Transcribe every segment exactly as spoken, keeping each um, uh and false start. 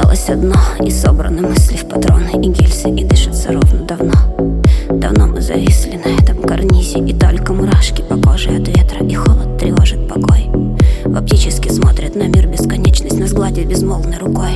Осталось одно, и собраны мысли в патроны, и гильзы, и дышится ровно давно. Давно мы зависли на этом карнизе, и только мурашки по коже от ветра, и холод тревожит покой. В оптически смотрят на мир бесконечность, нас гладит безмолвной рукой.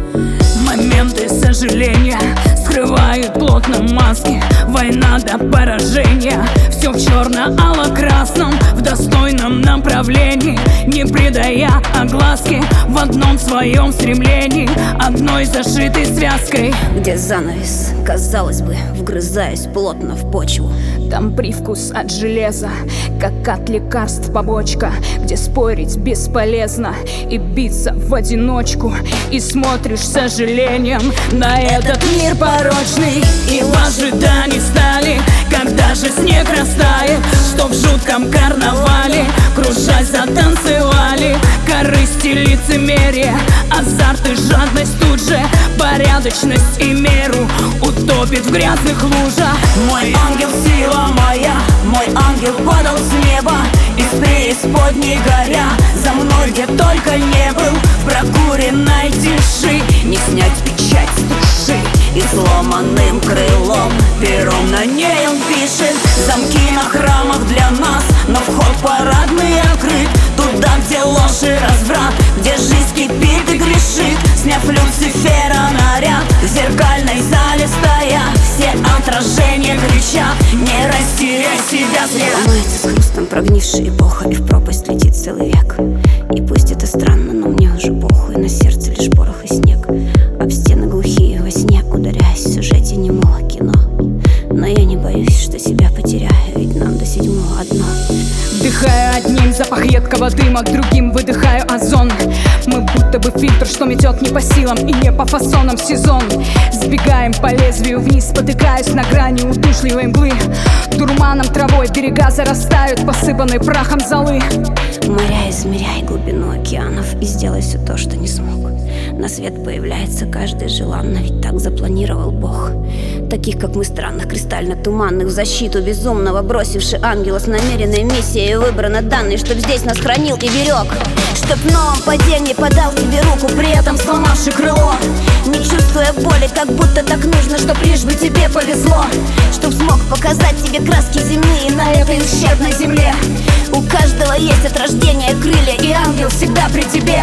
Моменты сожаления скрывают плотно маски. Война до поражения, все в черно-алло-красном, в достойном направлении, не придая огласки, в одном своем стремлении, одной зашитой связкой. Где занавес, казалось бы, вгрызаясь плотно в почву. Там привкус от железа, как от лекарств побочка, где спорить бесполезно и биться в одиночку. И смотришь с сожалением на этот мир порочный, и в ожидании стали, когда же снег растает, что в жутком карнавале, кружась, затанцевали. Корысть и лицемерие, азарт и жадность тут же, порядочность и меру утопит в грязных лужах. Мой ангел, сила моя, мой ангел падал с неба, из преисподней горя, за мной где только не был, в прокуренной тиши, не снять печать с души, и сломанным крылом пером на ней он пишет. Замки на храмах для нас, но вход парадный открыт, туда, где ложь и разврат, где жизнь кипит и грешит. Сняв Люцифера наряд, в зеркальной зале стоя, все отражения кричат: не растеряй себя зря. Ломается с хрустом прогнившая эпоха, и в пропасть летит целый век. И пусть это странно, но мне уже похуй, на сердце лишь порох и снег. Об стены глухие во сне, ударяясь в сюжете немого кино. Но я не боюсь, что себя потеряю, ведь нам до седьмого одно. Вдыхаю одним запах едкого дыма, к другим выдыхаю озон. Мы будто бы фильтр, что метет не по силам и не по фасонам сезон. Сбегаем по лезвию вниз, спотыкаясь на грани удушливой мглы. Дурманом травой берега зарастают, посыпанные прахом золы. Моря, измеряй глубину океанов и сделай все то, что не смог. На свет появляется каждый желанно, ведь так запланировал Бог. Таких, как мы, странных, кристально-туманных, в защиту безумного бросивший ангела с намеренной миссией, выбрано данный, чтоб здесь нас хранил и берег. Чтоб в новом падении подал тебе руку, при этом сломавший крыло. Не чувствуя боли, как будто так нужно, чтоб лишь бы тебе повезло. Чтоб смог показать тебе краски земные на этой ущербной земле. У каждого есть от рождения крылья, и ангел всегда при тебе.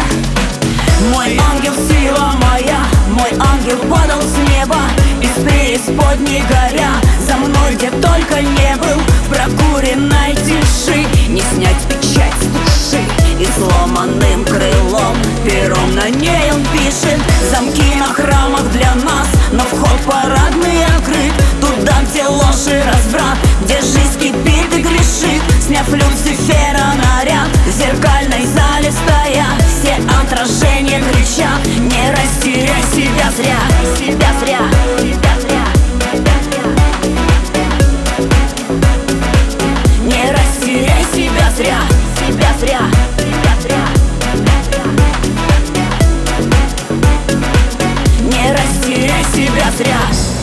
Мой ангел, сила моя, мой ангел падал с неба, из преисподней горя, за мной где только не был, в прокуренной тиши, не снять печать с души, и сломанным крылом пером на ней он пишет. Замки на храмах для нас, но вход парадный открыт, туда, где ложь и разврат, где жизнь кипит и грешит. Сняв Люцифера наряд, в зеркальной зале стоя, все отражения кричат: не растеряй себя зря, себя зря, себя зря, себя зря. Не растеряй себя зря, себя зря, себя зря, себя зря. Не растеряй себя зря.